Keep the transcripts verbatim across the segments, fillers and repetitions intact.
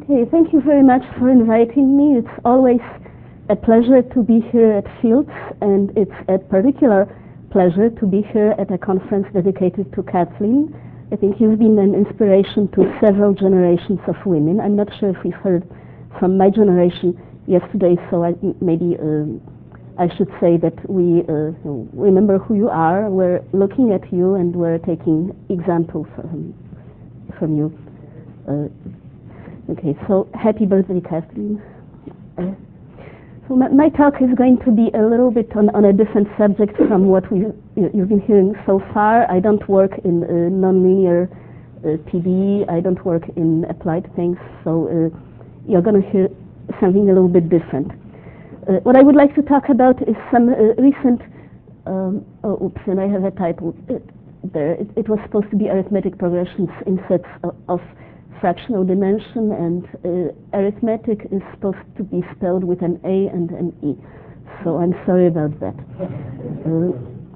Okay, thank you very much for inviting me. It's always a pleasure to be here at Fields, and it's a particular pleasure to be here at a conference dedicated to Kathleen. I think you've been an inspiration to several generations of women. I'm not sure if we've heard from my generation yesterday, so I, maybe uh, I should say that we uh, remember who you are, we're looking at you, and we're taking examples from, from you. Uh, okay, so happy birthday, Kathleen. Uh, so my, my talk is going to be a little bit on, on a different subject from what we you've been hearing so far. I don't work in uh, nonlinear uh, P D E. I don't work in applied things, so uh, you're going to hear something a little bit different. Uh, what I would like to talk about is some uh, recent, um, oh, oops, and I have a typo it, there. It, it was supposed to be arithmetic progressions in sets of, of fractional dimension, and uh, arithmetic is supposed to be spelled with an A and an E. So I'm sorry about that. Uh,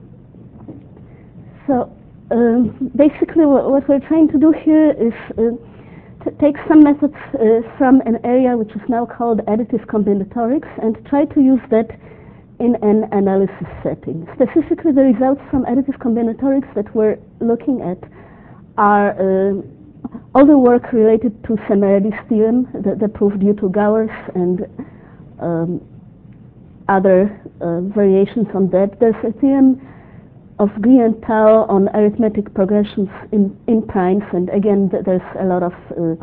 so um, basically what, what we're trying to do here is uh, to take some methods uh, from an area which is now called additive combinatorics and try to use that in an analysis setting. Specifically, the results from additive combinatorics that we're looking at are uh, all the work related to Semeradi's theorem, the, the proof due to Gowers, and um, other uh, variations on that. There's a theorem of Gui and Tao on arithmetic progressions in, in primes, and again th there's a lot of uh,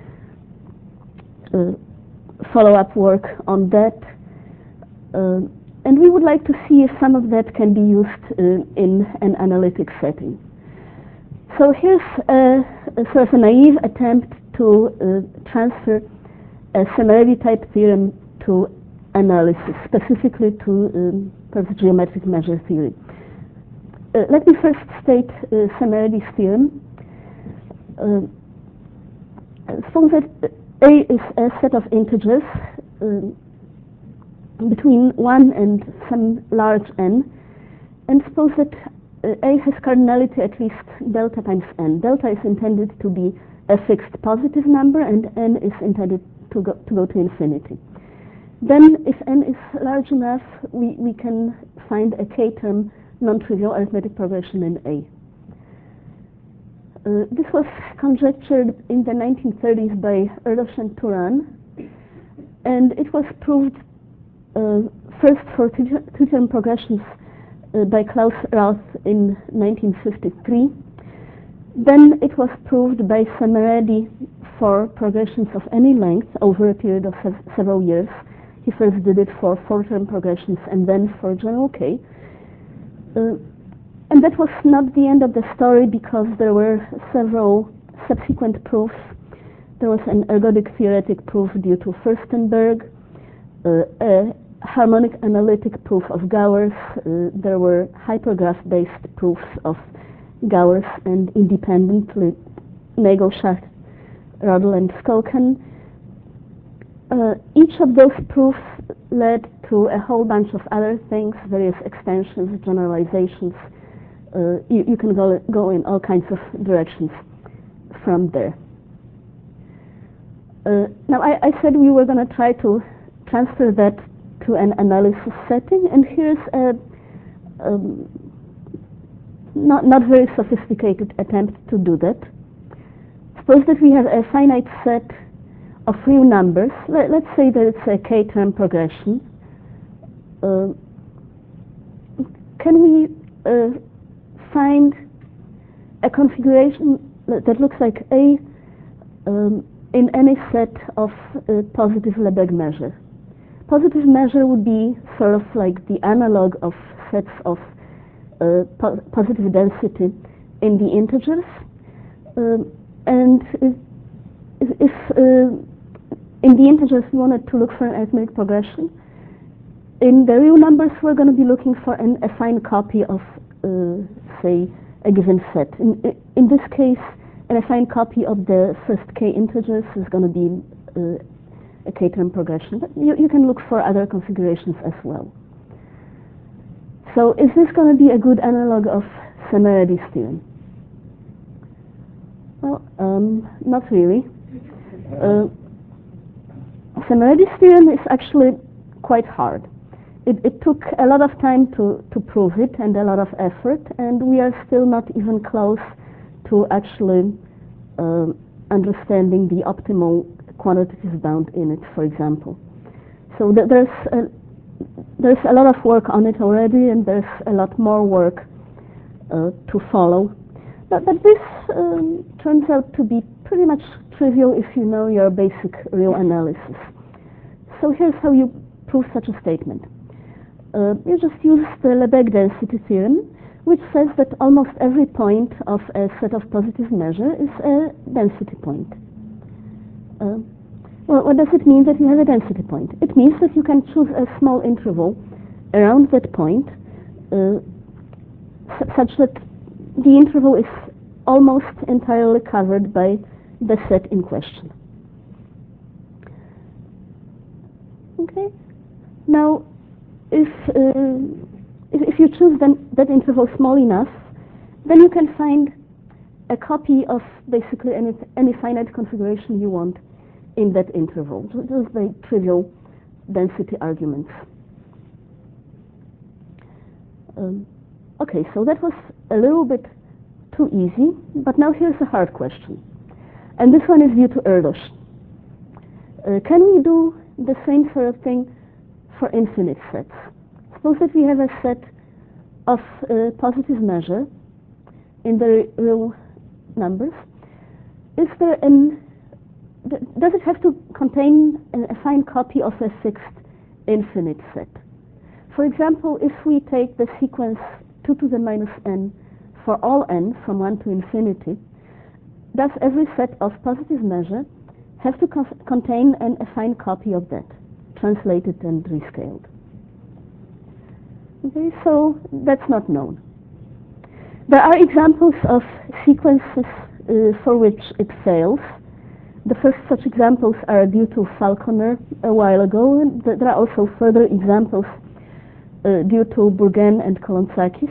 uh, follow-up work on that. Uh, and we would like to see if some of that can be used uh, in an analytic setting. So here's a, a sort of a naive attempt to uh, transfer a Semeradi type theorem to analysis, specifically to um, perhaps geometric measure theory. Uh, let me first state uh, Semeradi's theorem. Uh, suppose that A is a set of integers uh, between one and some large n, and suppose that uh, A has cardinality at least delta times n. Delta is intended to be a fixed positive number, and n is intended to go to, go to infinity. Then, if n is large enough, we, we can find a k-term non-trivial arithmetic progression in A. Uh, this was conjectured in the nineteen thirties by Erdos and Turan, and it was proved uh, first for two-term progressions uh, by Klaus Roth in nineteen fifty-three. Then it was proved by Semeradi for progressions of any length over a period of sev several years. He first did it for four-term progressions and then for general K. Uh, and that was not the end of the story, because there were several subsequent proofs. There was an ergodic theoretic proof due to Furstenberg, uh, a harmonic analytic proof of Gowers. Uh, there were hypergraph-based proofs of Gowers, and independently Nagel, Schacht, Rodel, and Skolken. Uh, each of those proofs led to a whole bunch of other things, various extensions, generalizations. Uh, you, you can go, go in all kinds of directions from there. Uh, now, I, I said we were going to try to transfer that to an analysis setting, and here's a um, not, not very sophisticated attempt to do that. Suppose that we have a finite set of real numbers. Let, let's say that it's a k-term progression. Uh, can we uh, find a configuration that looks like A um, in any set of uh, positive Lebesgue measure? Positive measure would be sort of like the analog of sets of uh, po positive density in the integers. Um, and if, if uh, in the integers we wanted to look for an arithmetic progression, in the real numbers we're going to be looking for an affine copy of, uh, say, a given set. In, in this case, an affine copy of the first k integers is going to be uh, a k-term progression. But you, you can look for other configurations as well. So is this going to be a good analog of Semeradi's theorem? Well, um, not really. Uh, Semiradis theorem is actually quite hard. It, it took a lot of time to, to prove it and a lot of effort, and we are still not even close to actually uh, understanding the optimal quantitative bound in it, for example. So th there's a, there's a lot of work on it already, and there's a lot more work uh, to follow. But, but this um, turns out to be pretty much trivial if you know your basic real analysis. So here's how you prove such a statement. Uh, you just use the Lebesgue density theorem, which says that almost every point of a set of positive measure is a density point. Uh, well, what does it mean that you have a density point? It means that you can choose a small interval around that point uh, such that the interval is almost entirely covered by the set in question. Okay. Now, if uh, if, if you choose then that interval small enough, then you can find a copy of basically any any finite configuration you want in that interval. Just very trivial density arguments. Um, okay, so that was a little bit too easy, but now here's a hard question. And this one is due to Erdős. Uh, can we do the same sort of thing for infinite sets? Suppose that we have a set of uh, positive measure in the real numbers. Is there an, does it have to contain an affine copy of a fixed infinite set? For example, if we take the sequence two to the minus n for all n from one to infinity, does every set of positive measure have to con contain an affine copy of that, translated and rescaled? Okay, so that's not known. There are examples of sequences uh, for which it fails. The first such examples are due to Falconer a while ago, and th there are also further examples uh, due to Bourgain and Kolontzakis.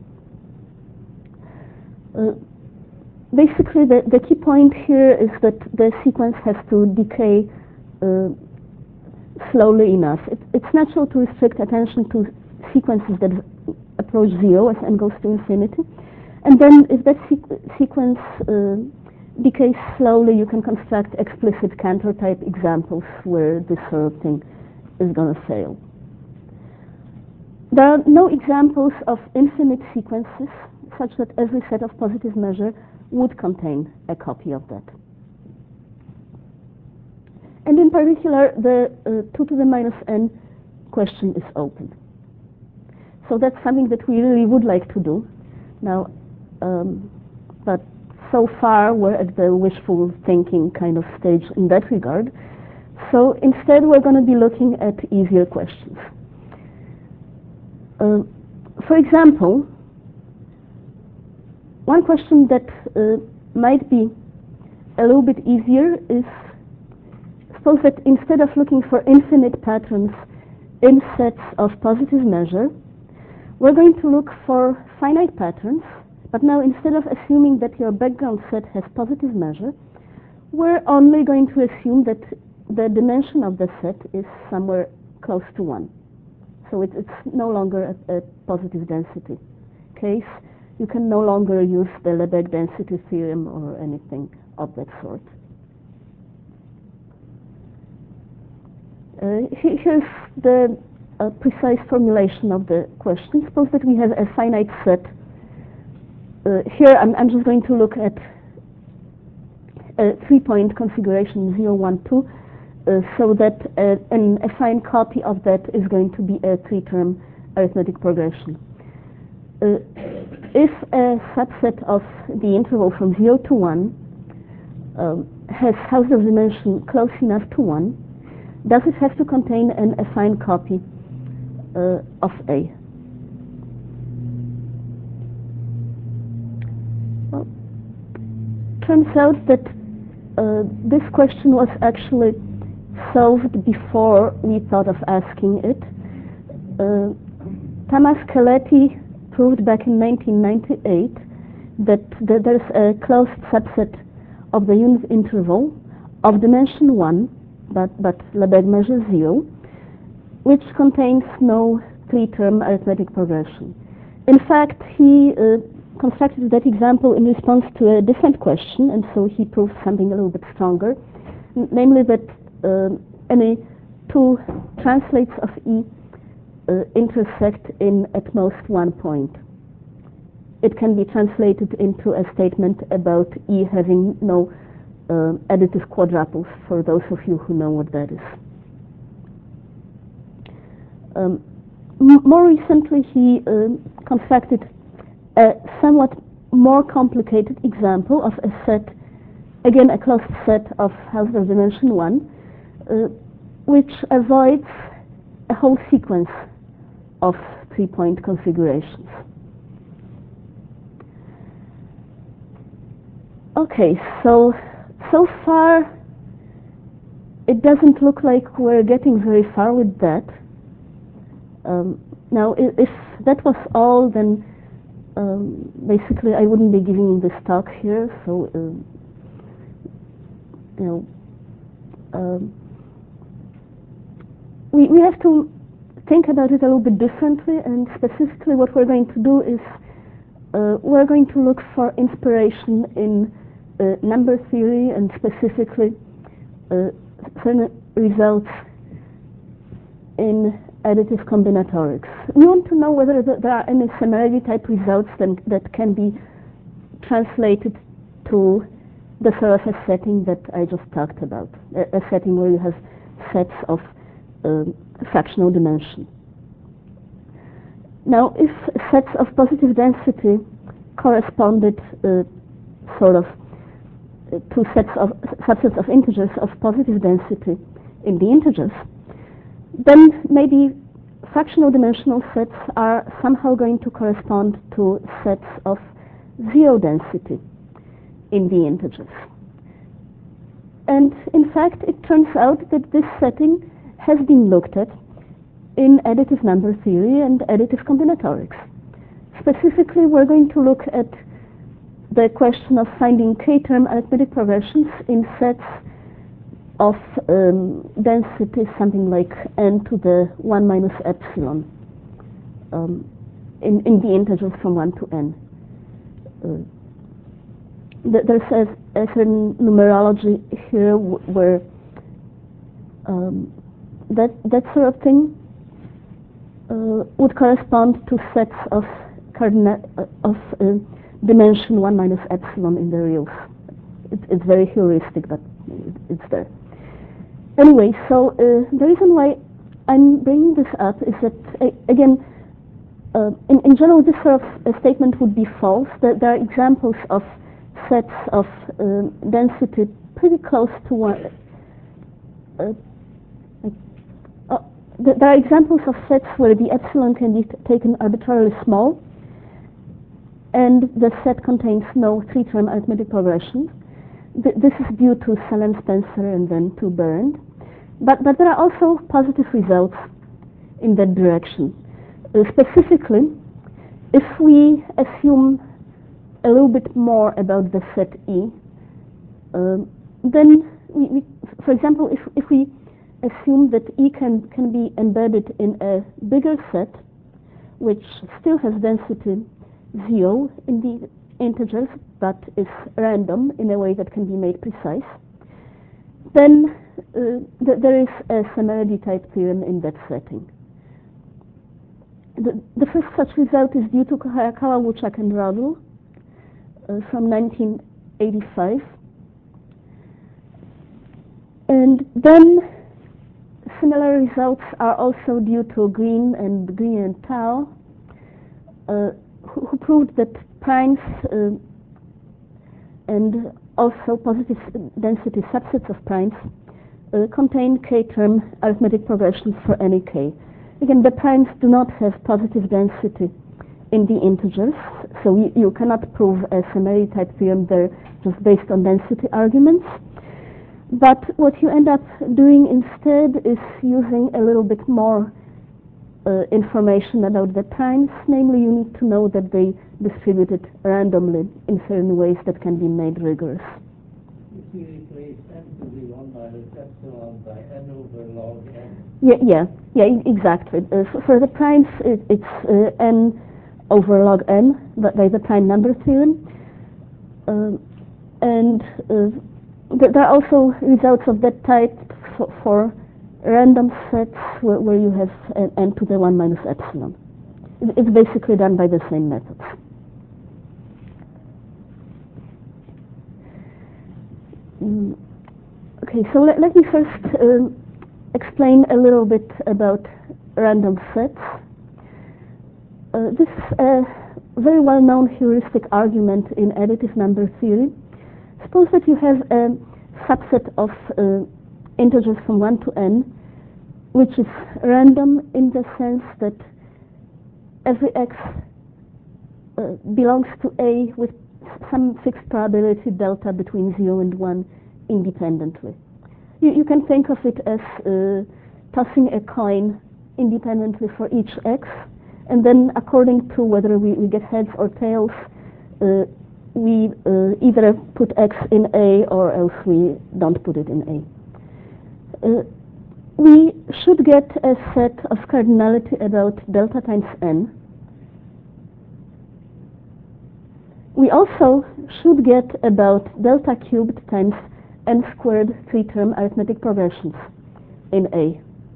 Uh, basically, the, the key point here is that the sequence has to decay uh, slowly enough. It, it's natural to restrict attention to sequences that approach zero as n goes to infinity. And then if that sequ sequence uh, decays slowly, you can construct explicit Cantor type examples where this sort of thing is going to fail. There are no examples of infinite sequences such that every set of positive measure would contain a copy of that. And in particular, the uh, two to the minus n question is open. So that's something that we really would like to do. Now, um, but so far we're at the wishful thinking kind of stage in that regard. So instead we're going to be looking at easier questions. Uh, for example, one question that uh, might be a little bit easier is, suppose that instead of looking for infinite patterns in sets of positive measure, we're going to look for finite patterns, but now instead of assuming that your background set has positive measure, we're only going to assume that the dimension of the set is somewhere close to one. So it, it's no longer a, a positive density case. You can no longer use the Lebesgue density theorem or anything of that sort. Uh, here's the uh, precise formulation of the question. Suppose that we have a finite set. Uh, here I'm, I'm just going to look at a three-point configuration zero, one, two, uh, so that uh, an affine copy of that is going to be a three-term arithmetic progression. Uh, if a subset of the interval from zero to one um, has Hausdorff dimension close enough to one, does it have to contain an affine copy uh, of A? Well, turns out that uh, this question was actually solved before we thought of asking it. Uh, Tamas Keleti proved back in nineteen ninety-eight that, that there's a closed subset of the unit interval of dimension one but, but Lebesgue measure zero, which contains no three-term arithmetic progression. In fact, he uh, constructed that example in response to a different question, and so he proved something a little bit stronger, n namely that uh, any two translates of E uh, intersect in at most one point. It can be translated into a statement about E having no uh, additive quadruples, for those of you who know what that is. Um, more recently, he uh, constructed a somewhat more complicated example of a set, again a closed set of Hausdorff dimension one, uh, which avoids a whole sequence of three-point configurations. Okay, so so far it doesn't look like we're getting very far with that. Um, now, if, if that was all, then um, basically I wouldn't be giving this talk here. So, uh, you know, um, we we have to think about it a little bit differently, and specifically, what we're going to do is uh, we're going to look for inspiration in uh, number theory, and specifically uh, certain results in additive combinatorics. We want to know whether th there are any similarity type results then, that can be translated to the sort of a setting that I just talked about, a, a setting where you have sets of uh, fractional dimension. Now, if sets of positive density corresponded uh, sort of uh, to sets of subsets of integers of positive density in the integers, then maybe fractional dimensional sets are somehow going to correspond to sets of zero density in the integers. And in fact, it turns out that this setting has been looked at in additive number theory and additive combinatorics. Specifically, we're going to look at the question of finding k-term arithmetic progressions in sets of um, density something like n to the one minus epsilon um, in, in the integers from one to n. Uh, th there's a, a certain numerology here w where um, that, that sort of thing uh, would correspond to sets of, cardinal, uh, of uh, dimension one minus epsilon in the reals. It, it's very heuristic, but it, it's there. Anyway, so uh, the reason why I'm bringing this up is that, uh, again, uh, in, in general, this sort of uh, statement would be false. That there are examples of sets of uh, density pretty close to one. Uh, uh, there are examples of sets where the epsilon can be taken arbitrarily small, and the set contains no three-term arithmetic progression. This is due to Selen Spencer and then to Bernd. But, but there are also positive results in that direction. Uh, specifically, if we assume a little bit more about the set E, uh, then, we, we, for example, if, if we assume that E can, can be embedded in a bigger set, which still has density zero in the integers, but is random in a way that can be made precise, then uh, th there is a similarity type theorem in that setting. The, the first such result is due to Hayakawa, Wuczak, and Rodl uh, from nineteen eighty-five. And then similar results are also due to Green and Green and Tao, uh, who, who proved that primes uh, and also positive density subsets of primes uh, contain k-term arithmetic progressions for any k. Again, the primes do not have positive density in the integers, so you, you cannot prove a similarity type theorem there just based on density arguments. But what you end up doing instead is using a little bit more Uh, information about the primes. Namely, you need to know that they distributed randomly in certain ways that can be made rigorous. If we replace n to the one minus epsilon epsilon by n over log n. Yeah, yeah, yeah, e- exactly. Uh, for, for the primes, it, it's uh, n over log n, but by the prime number theorem. Um, and uh, th- there are also results of that type for, for random sets where, where you have n, n to the one minus epsilon. It, it's basically done by the same methods. Mm. Okay, so let, let me first uh, explain a little bit about random sets. Uh, this is a very well-known heuristic argument in additive number theory. Suppose that you have a subset of uh, integers from one to n, which is random in the sense that every x uh, belongs to A with some fixed probability delta between zero and one independently. You, you can think of it as uh, tossing a coin independently for each x, and then according to whether we, we get heads or tails, uh, we uh, either put x in A or else we don't put it in A. Uh, we should get a set of cardinality about delta times n. We also should get about delta cubed times n squared three-term arithmetic progressions in A.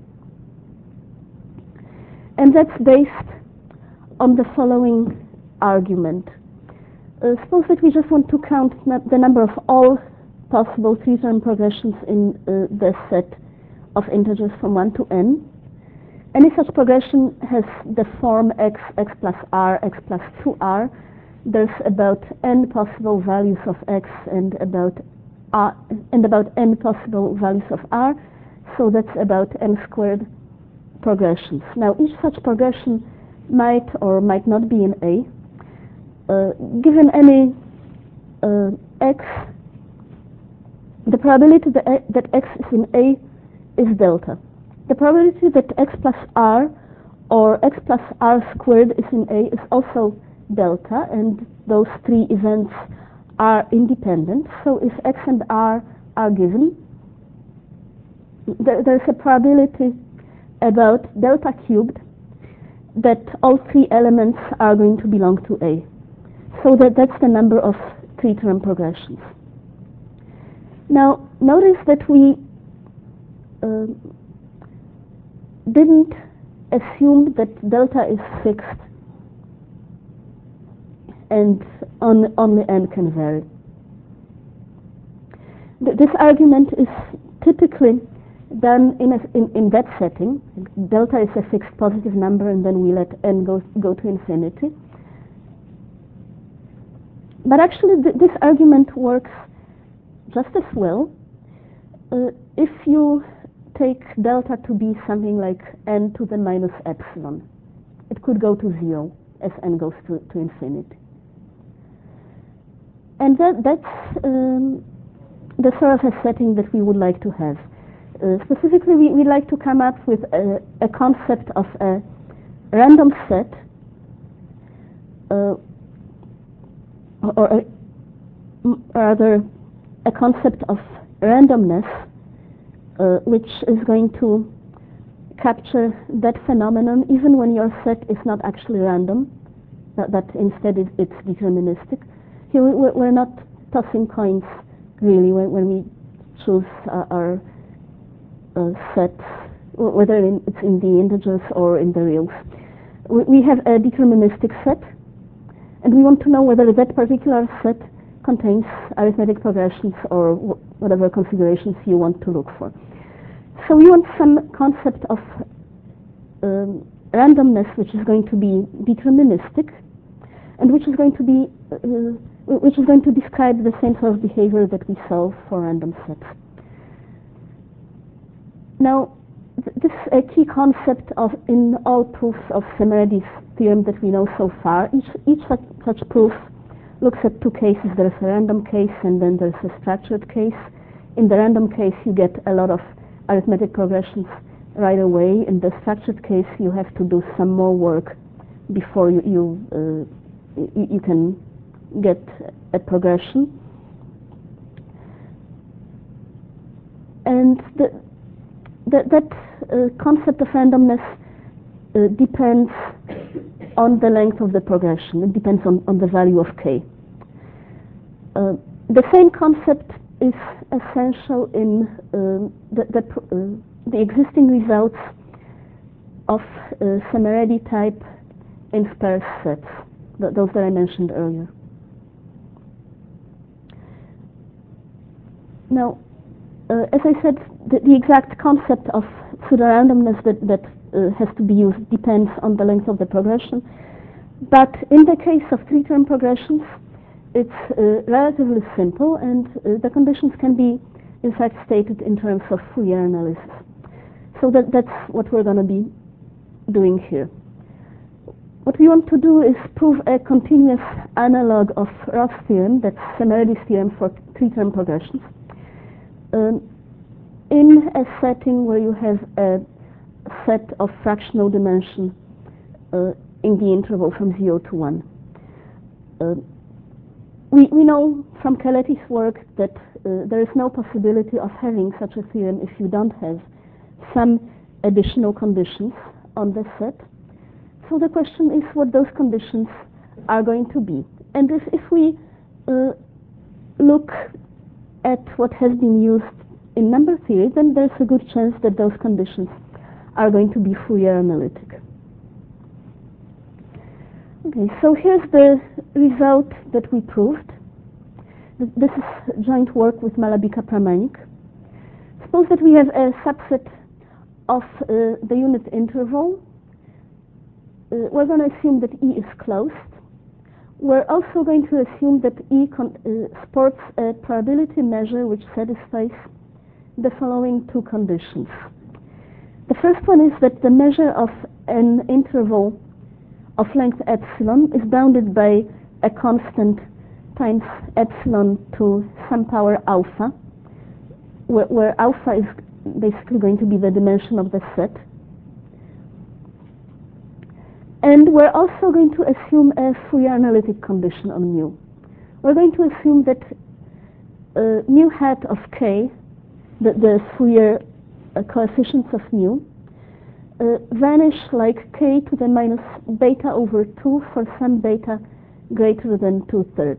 And that's based on the following argument. Uh, suppose that we just want to count the number of all possible three-term progressions in uh, the set of integers from one to n. Any such progression has the form x, x plus r, x plus two r. There's about n possible values of x and about r, and about n possible values of r, so that's about n squared progressions. Now, each such progression might or might not be in A. Uh, given any uh, x, the probability that, a, that x is in A is delta. The probability that x plus r or x plus r squared is in A is also delta, and those three events are independent. So if x and r are given, there, there's a probability about delta cubed that all three elements are going to belong to A. So that that's the number of three-term progressions. Now, notice that we uh, didn't assume that delta is fixed and on, only n can vary. Th- this argument is typically done in, a, in, in that setting. Delta is a fixed positive number, and then we let n go, go to infinity. But actually, th- this argument works just as well uh, if you take delta to be something like n to the minus epsilon. It could go to zero as n goes to, to infinity. And that, that's um, the sort of a setting that we would like to have. Uh, specifically, we, we'd like to come up with a, a concept of a random set, uh, or a, rather a concept of randomness, uh, which is going to capture that phenomenon even when your set is not actually random, that, that instead it, it's deterministic. Here we, we're not tossing coins really when, when we choose uh, our uh, sets, whether in, it's in the integers or in the reals. We, we have a deterministic set, and we want to know whether that particular set contains arithmetic progressions or wh- whatever configurations you want to look for. So we want some concept of um, randomness which is going to be deterministic, and which is going to be uh, which is going to describe the same sort of behavior that we saw for random sets. Now, th- this is a key concept of in all proofs of Semiradis theorem that we know so far. Each each such, such proof looks at two cases. There's a random case and then there's a structured case. In the random case, you get a lot of arithmetic progressions right away. In the structured case, you have to do some more work before you you, uh, you, you can get a progression. and the, the, that uh, concept of randomness uh, depends on the length of the progression. It depends on, on the value of k. Uh, the same concept is essential in uh, the, the, uh, the existing results of uh, Semeredi type in sparse sets, th those that I mentioned earlier. Now, uh, as I said, the, the exact concept of pseudorandomness that, that uh, has to be used depends on the length of the progression. But in the case of three-term progressions, it's uh, relatively simple, and uh, the conditions can be, in fact, stated in terms of Fourier analysis. So that, that's what we're going to be doing here. What we want to do is prove a continuous analog of Ross theorem, that's Semeredi's theorem for three-term progressions, um, in a setting where you have a set of fractional dimension uh, in the interval from zero to one. Uh, we, we know from Keleti's work that uh, there is no possibility of having such a theorem if you don't have some additional conditions on the set. So the question is what those conditions are going to be. And if, if we uh, look at what has been used in number theory, then there's a good chance that those conditions are going to be Fourier analytic. Okay, so here's the result that we proved. This is joint work with Malabika-Pramanik. Suppose that we have a subset of uh, the unit interval. Uh, we're going to assume that E is closed. We're also going to assume that E con uh, sports a probability measure which satisfies the following two conditions. The first one is that the measure of an interval of length epsilon is bounded by a constant times epsilon to some power alpha, where, where alpha is basically going to be the dimension of the set. And we're also going to assume a Fourier analytic condition on mu. We're going to assume that uh, mu hat of k, the, the Fourier uh, coefficients of mu, uh, vanish like k to the minus beta over two for some beta greater than two thirds.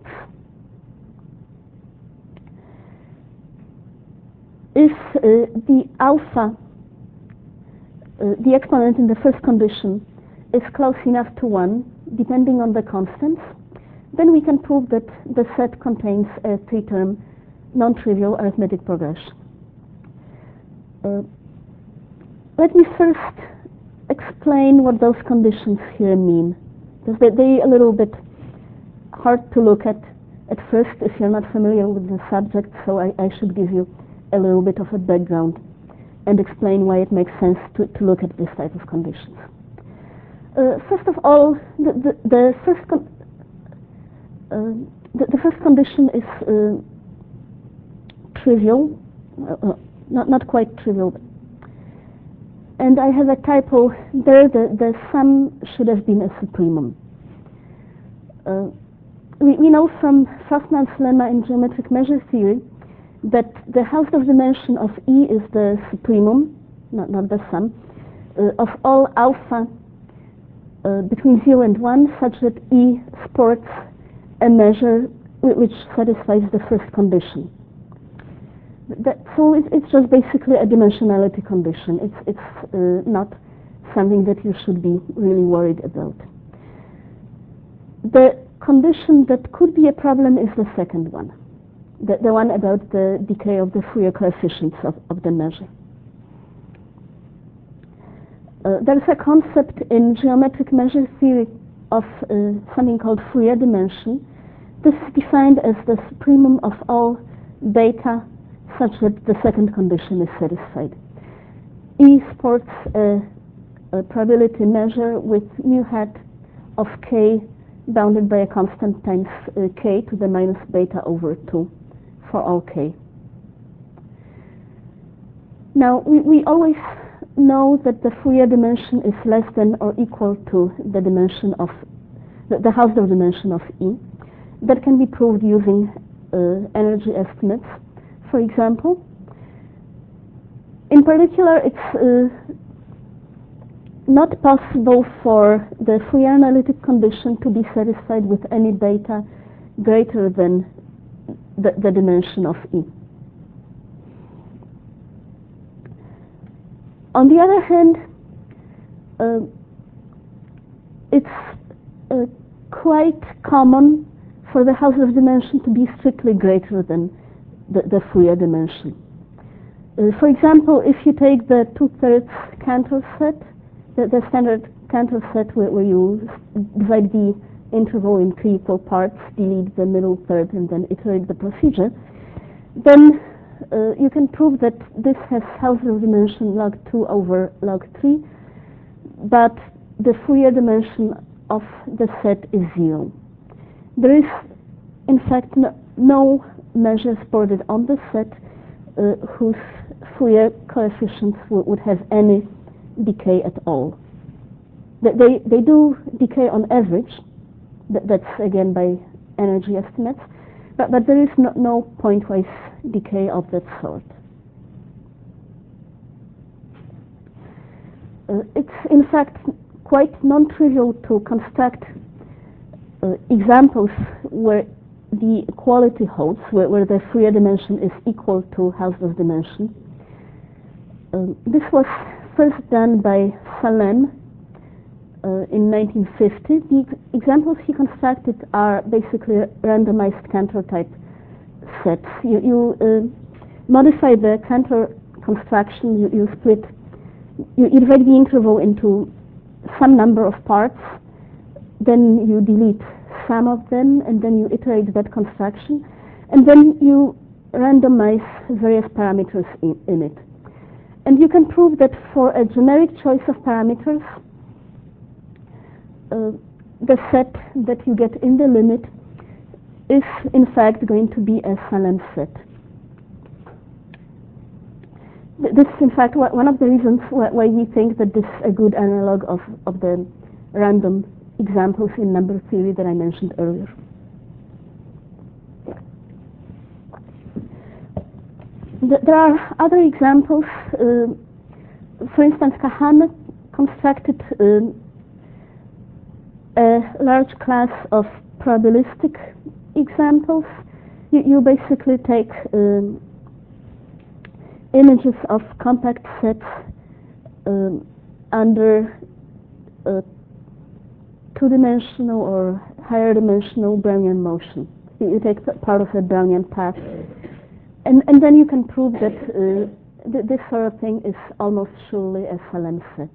If uh, the alpha, uh, the exponent in the first condition, is close enough to one, depending on the constants, then we can prove that the set contains a three-term non-trivial arithmetic progression. Uh, let me first explain what those conditions here mean, because they, they're a little bit hard to look at at first if you're not familiar with the subject, so I, I should give you a little bit of a background and explain why it makes sense to, to look at this type of conditions. Uh, first of all, the, the, the first con uh, the, the first condition is uh, trivial, uh, uh, not not quite trivial, and I have a typo there. The the sum should have been a supremum. Uh, we, we know from Frossman's lemma in geometric measure theory that the Hausdorff dimension of E is the supremum, not not the sum, uh, of all alpha Uh, between zero and one, such that E sports a measure which satisfies the first condition. That, so it, it's just basically a dimensionality condition. It's, it's uh, not something that you should be really worried about. The condition that could be a problem is the second one, the, the one about the decay of the Fourier coefficients of, of the measure. Uh, there's a concept in geometric measure theory of uh, something called Fourier dimension. This is defined as the supremum of all beta such that the second condition is satisfied. E sports a, a probability measure with mu hat of k bounded by a constant times uh, k to the minus beta over two for all k. Now, we, we always know that the Fourier dimension is less than or equal to the dimension of the, the Hausdorff dimension of E. That can be proved using uh, energy estimates. For example, in particular, it's uh, not possible for the Fourier analytic condition to be satisfied with any data greater than the, the dimension of E. On the other hand, uh, it's uh, quite common for the Hausdorff of dimension to be strictly greater than the, the Fourier dimension. Uh, for example, if you take the two-thirds Cantor set, the, the standard Cantor set where, where you divide the interval in three equal parts, delete the middle third, and then iterate the procedure, then uh, you can prove that this has Hausdorff dimension log two over log three, but the Fourier dimension of the set is zero. There is, in fact, no, no measure supported on the set uh, whose Fourier coefficients would have any decay at all. They, they do decay on average, that's again by energy estimates, but, but there is no, no pointwise decay of that sort. Uh, it's in fact quite non-trivial to construct uh, examples where the equality holds, where, where the Fourier dimension is equal to Hausdorff dimension. Um, this was first done by Salem uh, in nineteen fifty. The ex examples he constructed are basically randomized Cantor type sets. You, you uh, modify the Cantor construction, you, you split, you, you divide the interval into some number of parts, then you delete some of them, and then you iterate that construction, and then you randomize various parameters in, in it. And you can prove that for a generic choice of parameters, uh, the set that you get in the limit is in fact going to be a Salem set. This is in fact one of the reasons why we think that this is a good analog of, of the random examples in number theory that I mentioned earlier. There are other examples. Uh, for instance, Kahane constructed uh, a large class of probabilistic examples. You, you basically take um, images of compact sets um, under uh, two-dimensional or higher dimensional Brownian motion. You, you take part of a Brownian path. And, and then you can prove that uh, th this sort of thing is almost surely a Salem set.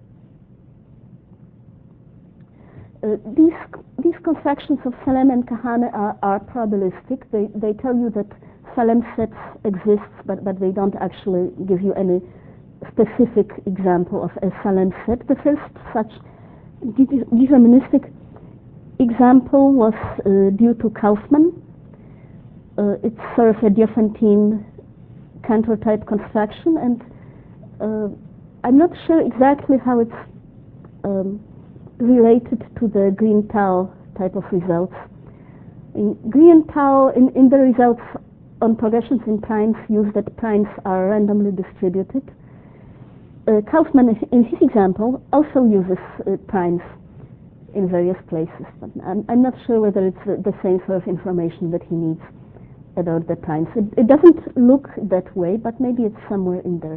Uh, these, these constructions of Salem and Kahane are, are probabilistic. They, they tell you that Salem sets exist, but, but they don't actually give you any specific example of a Salem set. The first such deterministic example was uh, due to Kaufman. Uh, it's sort of a Diophantine Cantor type construction, and uh, I'm not sure exactly how it's um, related to the Green-Tau type of results. In Green-Tau, in, in the results on progressions in primes, use that primes are randomly distributed. Uh, Kaufman, in his example, also uses uh, primes in various places, but I'm, I'm not sure whether it's the, the same sort of information that he needs about the primes. It, it doesn't look that way, but maybe it's somewhere in there.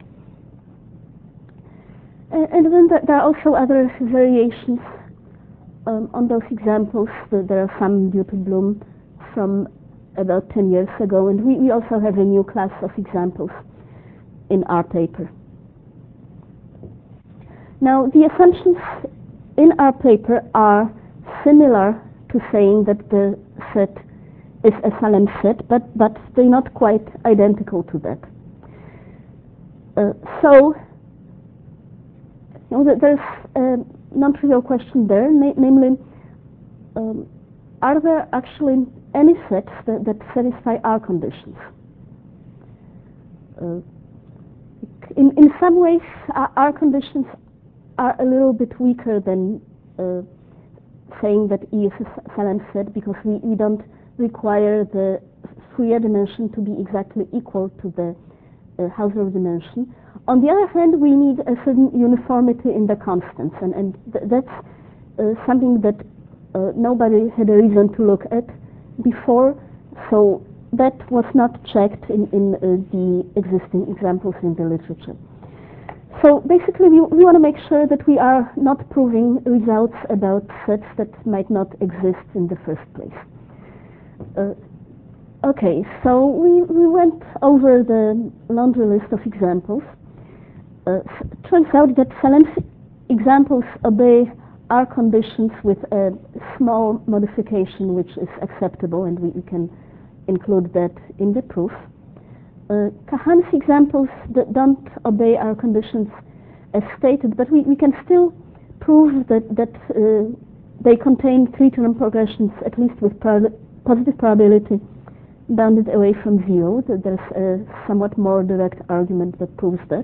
Uh, and then there are also other variations um, on those examples. There are some due to Bloom from about ten years ago, and we, we also have a new class of examples in our paper. Now, the assumptions in our paper are similar to saying that the set is a Salem set, but, but they're not quite identical to that. Uh, so, you know, there's a non-trivial question there, na namely, um, are there actually any sets that, that satisfy our conditions? Uh, in, in some ways, our, our conditions are a little bit weaker than uh, saying that E is a Salem set, because we, we don't require the Fourier dimension to be exactly equal to the uh, Hausdorff dimension. On the other hand, we need a certain uniformity in the constants, and, and th that's uh, something that uh, nobody had a reason to look at before, so that was not checked in, in uh, the existing examples in the literature. So basically, we, we want to make sure that we are not proving results about sets that might not exist in the first place. Uh, okay, so we, we went over the laundry list of examples. Uh, turns out that Salen's examples obey our conditions with a small modification which is acceptable, and we, we can include that in the proof. Uh, Kahan's examples that don't obey our conditions as stated, but we, we can still prove that, that uh, they contain three-term progressions, at least with prob positive probability bounded away from zero. That there's a somewhat more direct argument that proves that.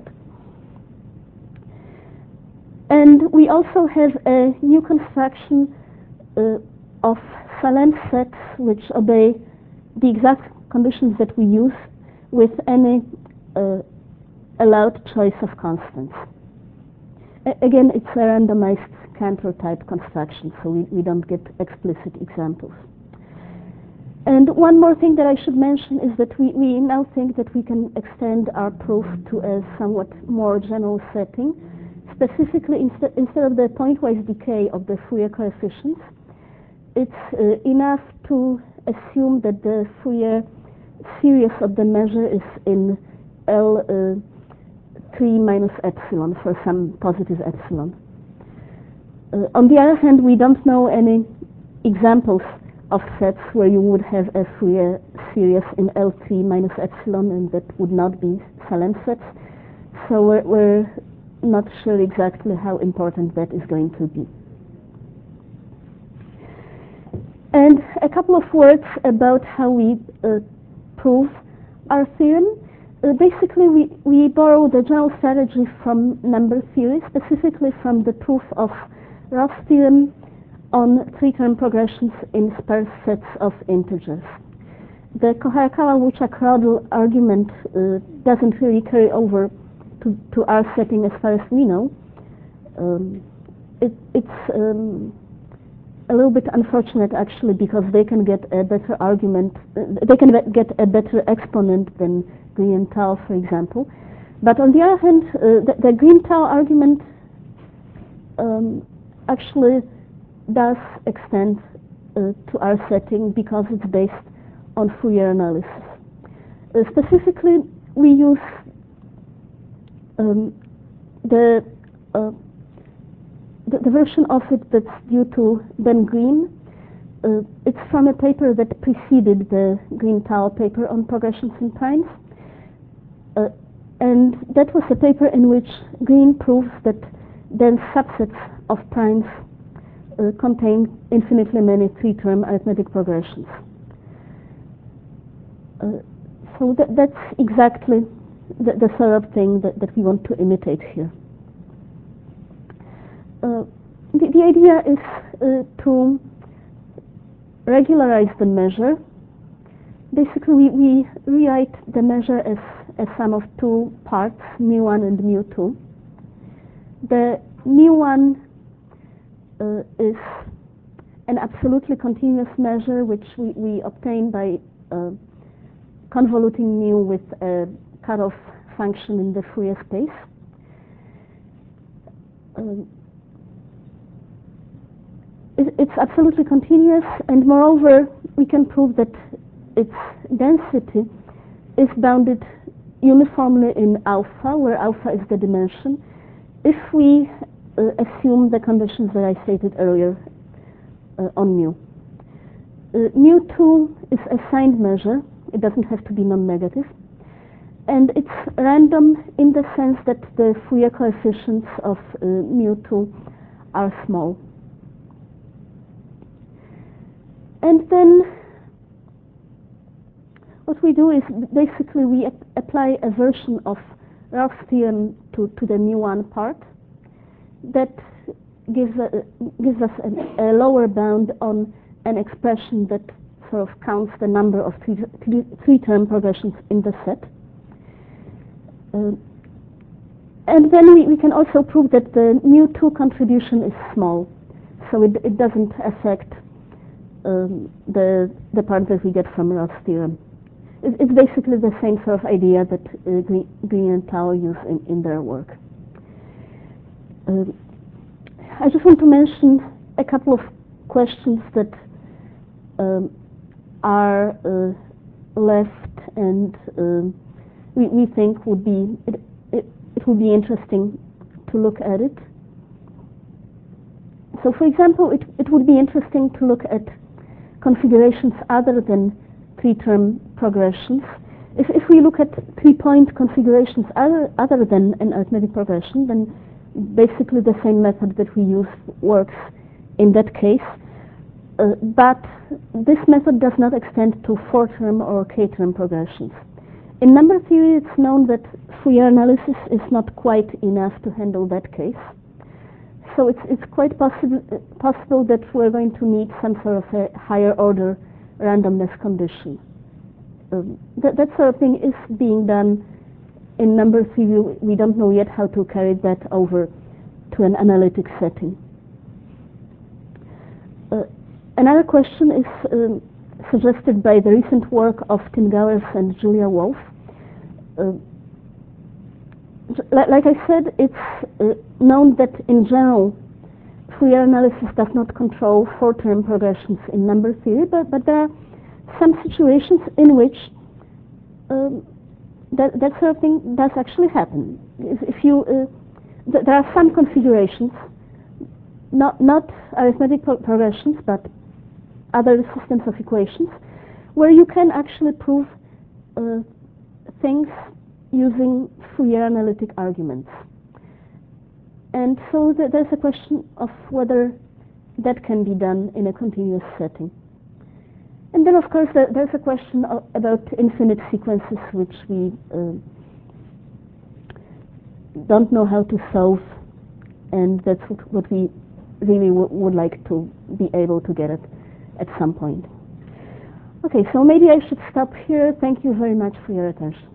And we also have a new construction uh, of Salem sets which obey the exact conditions that we use with any uh, allowed choice of constants. A again, it's a randomized Cantor type construction, so we, we don't get explicit examples. And one more thing that I should mention is that we, we now think that we can extend our proof to a somewhat more general setting. Specifically, instead, instead of the pointwise decay of the Fourier coefficients, it's uh, enough to assume that the Fourier series of the measure is in L uh, three minus epsilon for some positive epsilon. Uh, on the other hand, we don't know any examples of sets where you would have a Fourier series in L three minus epsilon, and that would not be Salem sets. So we're, we're not sure exactly how important that is going to be. And a couple of words about how we uh, prove our theorem. Uh, basically, we, we borrow the general strategy from number theory, specifically from the proof of Roth's theorem on three-term progressions in sparse sets of integers. The Kohayakawa-Wuchak-Rodel argument uh, doesn't really carry over to, to our setting as far as we know. Um, it, it's um, a little bit unfortunate actually, because they can get a better argument, uh, they can get a better exponent than Green and Tau, for example. But on the other hand, uh, the, the Green-Tau argument um, actually does extend uh, to our setting because it's based on Fourier analysis. Uh, specifically, we use um, the, uh, the the version of it that's due to Ben Green. Uh, it's from a paper that preceded the Green-Tau paper on progressions in primes. Uh, and that was a paper in which Green proves that dense subsets of primes uh, contain infinitely many three-term arithmetic progressions. Uh, so that, that's exactly the, the sort of thing that, that we want to imitate here. Uh, the, the idea is uh, to regularize the measure. Basically, we, we rewrite the measure as a sum of two parts, mu one and mu two. The mu one uh, is an absolutely continuous measure which we, we obtain by uh, convoluting mu with a cutoff function in the Fourier space. Um, it, it's absolutely continuous, and moreover, we can prove that its density is bounded uniformly in alpha, where alpha is the dimension, if we uh, assume the conditions that I stated earlier uh, on mu. Uh, mu two is a signed measure. It doesn't have to be non-negative. And it's random in the sense that the Fourier coefficients of uh, mu two are small. And then what we do is basically we ap apply a version of Roth's theorem to, to the mu one part that gives, a, gives us a, a lower bound on an expression that sort of counts the number of three-term progressions in the set. Uh, and then we, we can also prove that the mu two contribution is small, so it, it doesn't affect um, the, the part that we get from Roth's theorem. It, it's basically the same sort of idea that uh, Green, Green and Tao use in, in their work. Uh, I just want to mention a couple of questions that um, are uh, left and um, we, we think would be it, it, it would be interesting to look at it. So, for example, it, it would be interesting to look at configurations other than three-term progressions. If, if we look at three-point configurations other, other than an arithmetic progression, then basically the same method that we use works in that case. Uh, but this method does not extend to four-term or k-term progressions. In number theory, it's known that Fourier analysis is not quite enough to handle that case. So it's, it's quite possible, uh, possible that we're going to need some sort of a higher order randomness condition. Um, that, that sort of thing is being done in number theory. We don't know yet how to carry that over to an analytic setting. Uh, another question is um, suggested by the recent work of Tim Gowers and Julia Wolf. Uh, like I said, it's uh, known that in general Fourier analysis does not control four-term progressions in number theory, but, but there are some situations in which um, that, that sort of thing does actually happen. If, if you, uh, th there are some configurations, not, not arithmetic pro progressions, but other systems of equations, where you can actually prove uh, things using Fourier analytic arguments. And so th there's a question of whether that can be done in a continuous setting. And then, of course, there, there's a question of, about infinite sequences, which we uh, don't know how to solve, and that's what, what we really w would like to be able to get at at some point. Okay, so maybe I should stop here. Thank you very much for your attention.